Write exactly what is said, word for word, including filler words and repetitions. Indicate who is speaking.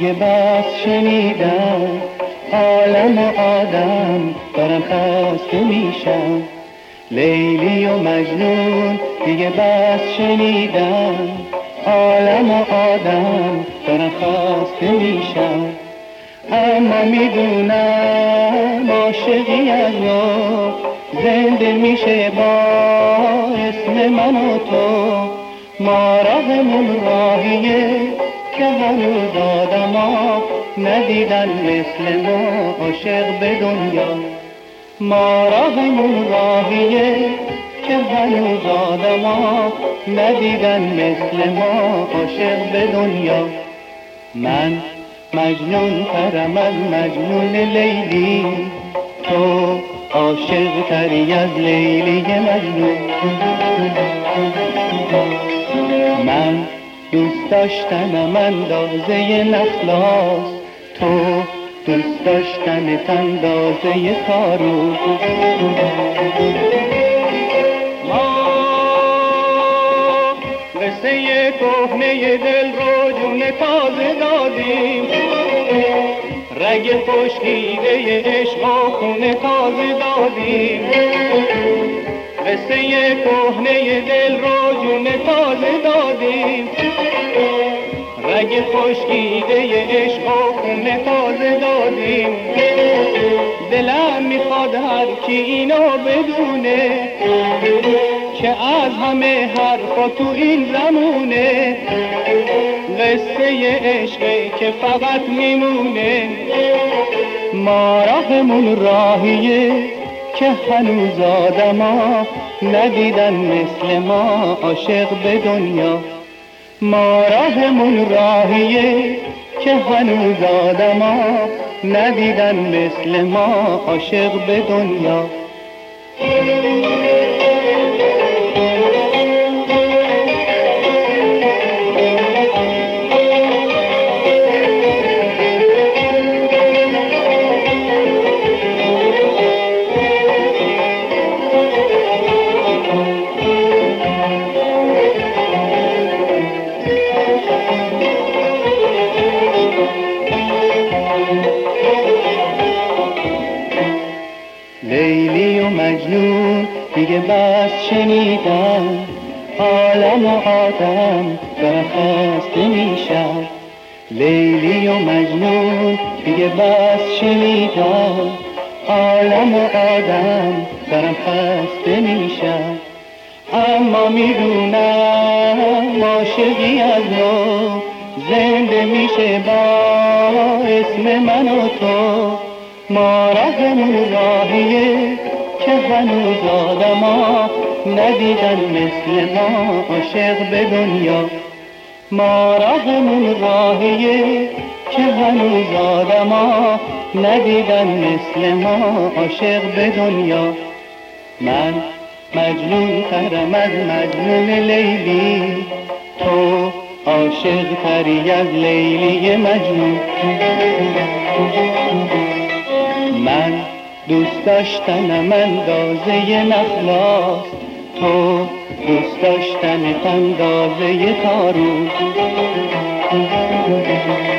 Speaker 1: دیگه بس شنیدم، عالم و آدم دارم خسته میشم. لیلی و مجنون دیگه بس شنیدم، عالم و آدم دارم خسته میشم. اما میدونم عاشقی از نو زنده میشه با اسم من و تو. ما راهمون راهیه که هنوز آدما ندیدن مثل ما عاشق به دنیا. ما راهمون راهیه که هنوز آدما ندیدن مثل ما عاشق به دنیا. من مجنون ترم از مجنون لیلی، تو عاشق تری از لیلی مجنون. من دوست داشتنم اندازه نخلاص، تو دوست داشتنت اندازه تارو. ما قصه کهنه دل رو جون تازه دادیم، رگ خشکیده عشق و خون تازه دادیم. قصه کهنه دل رو جون تازه دادیم، رگ خشکیده عشق و خون تازه دادیم. دلم میخواد هر کی اینو بدونه که از همه حرفا تو این زمونه قصه عشقی که فقط میمونه. ما راهمون راهیه که هنوز آدما ندیدن مثل ما عاشق به دنیا. ما راهمون راهیه که هنوز آدما ندیدن مثل ما عاشق به دنیا. لیلی و مجنون دیگه بس شنیدم، عالم و آدم دارم خسته میشم. لیلی و مجنون دیگه بس شنیدم، عالم و آدم دارم خسته میشم. اما میدونم عاشقی از نو زنده میشه با اسم من و تو. ما راهمون راهیه که هنوز آدما ندیدن مثل ما عاشق به دنیا. ما راهمون راهیه که هنوز آدما ندیدن مثل ما عاشق به دنیا. من مجنون ترم از مجنون لیلی، تو عاشق تری از لیلی مجنون. من دوست داشتنم اندازه نخلاص، تو دوست داشتنت اندازه تارو.